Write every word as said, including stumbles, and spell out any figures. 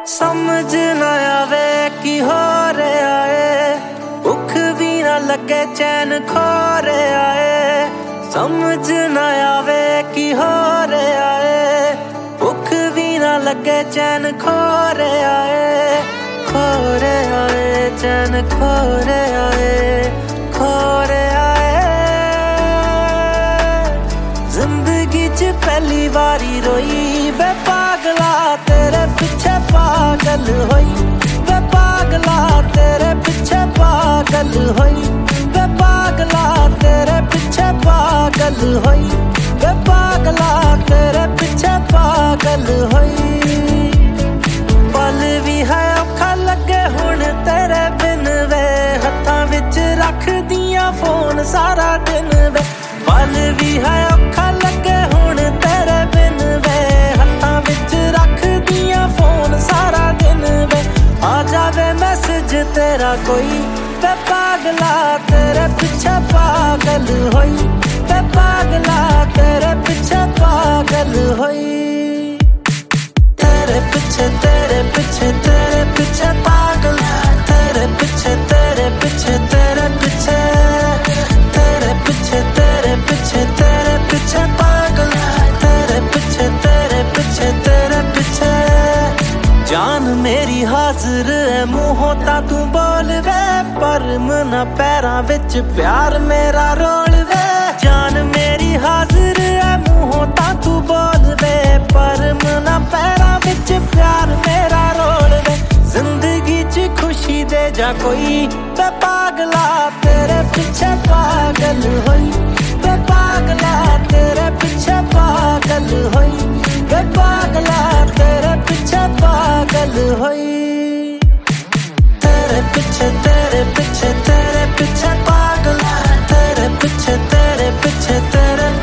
समझ ना आवे की हो रहा है, भुख भी ना लगे चैन खो रहा है। समझ ना आवे की हो रहा है, भुख भी ना लगे चैन खो रहा है। खो रहा है चैन खो रहा है, खो रहा है। जिंदगी च पहली बारी रोई वे पागला, तेरे पीछे पागल होई वे पागला, तेरे पीछे पागल होई वे पागला, तेरे पीछे पागल होई वे पागला, तेरे पीछे पागल होई। पल भी है औखा लगे हुण तेरे बिन वे, हत्थां विच रख दियां फोन सारा दिन वे। पल भी है औखा लगे हुण तेरे बिन वे, हत्थां विच रख दियां फोन सारा दिन वे। आ जावे मैसेज तेरा कोई वे पागला, तेरे पीछे पागल होई वे पागला, तेरे पीछे पागल होई। तेरे पीछे तेरे पीछे तेरे पीछे पागल, तेरे पीछे तेरे पीछे तेरे पीछे, तेरे पीछे तेरे पीछे तेरे पीछे पागल, तेरे पीछे तेरे पीछे तेरे पीछे। जान मेरी हाजिर है मुंहों ता तू बोल वे, पर मना पैरां विच प्यार मेरा रोल वे। जान मेरी हाजिर है मुंहों ता तू बोल वे, पर मना पैरां विच प्यार मेरा रोल वे। जिंदगी च खुशी दे जा कोई वे पागला, तेरे पीछे पागल होई वे पागला, तेरे पीछे पागल होई वे पागला, तेरे पीछे पागल होई। तेरे पीछे तेरे पीछे तेरे पीछे पागल, तेरे पीछे तेरे पीछे तेरे